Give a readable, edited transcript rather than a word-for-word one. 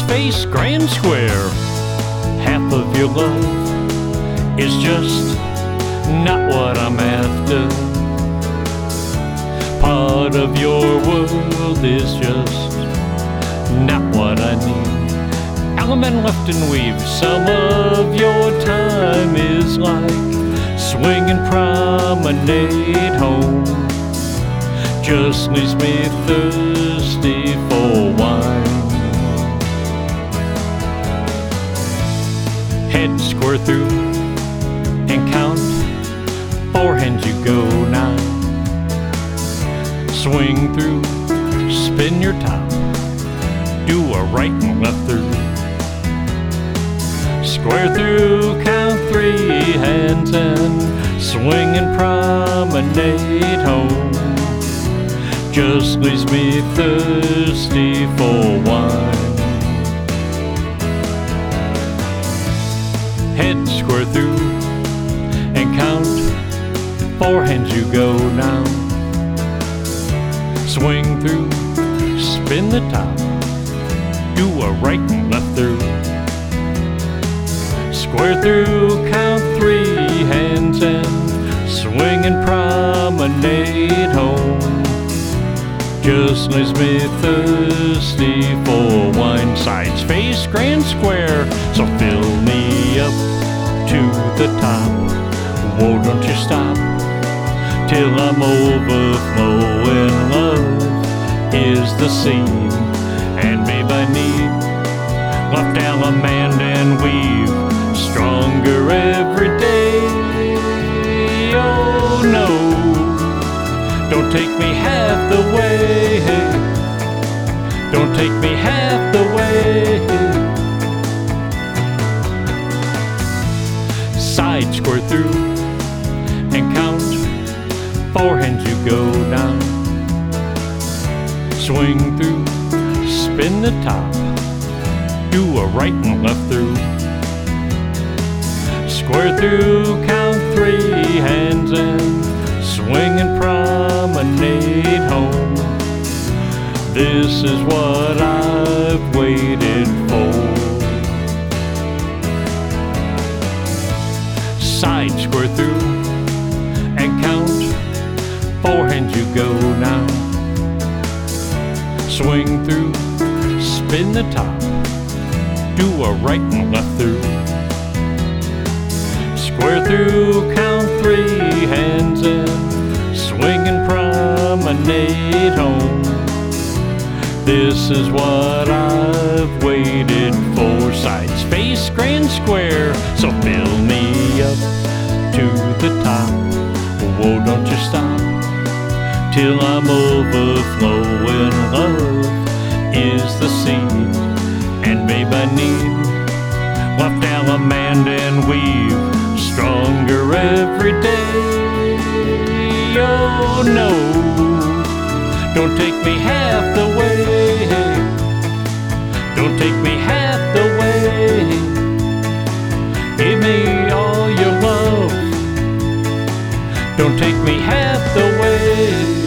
face grand square. Half of your love is just not what I'm after. Part of your world is just not what I need. Element left and weave. Some of your time is like swinging promenade home. Just leaves me thirsty for wine. Head square through and count. Forehands you go now. Swing through, spin your top. Do a right and left through. Square through, count three hands and swing and promenade home. Just leaves me thirsty for wine. Head square through and count. Forehands you go now. Swing through, spin the top. Do a right and left through. Square through, count three hands and swing and promenade home. Just leaves me thirsty for wine. Sides face grand square, so fill me up to the top. Whoa, don't you stop till I'm overflowing. Love is the scene, and babe I need left element and weave stronger every day. Oh no, don't take me half the way. Don't take me half the way. Side square through and count. Forehands you go down. Swing through, spin the top. Do a right and left through. Square through, count three hands and swing and promenade home. This is what I've waited for. Side square through and count. Forehands you go now. Swing through, spin the top. Do a right and left through. Square through, count three hands and swing and promenade home. This is what I've waited for. Sides face grand square, so fill me up to the top. Whoa, don't you stop till I'm overflowing. Love is the seed, and babe I need left element and weave stronger every day. Oh no, don't take me half the way. Don't take me half the way. Give me all your love. Don't take me half the way.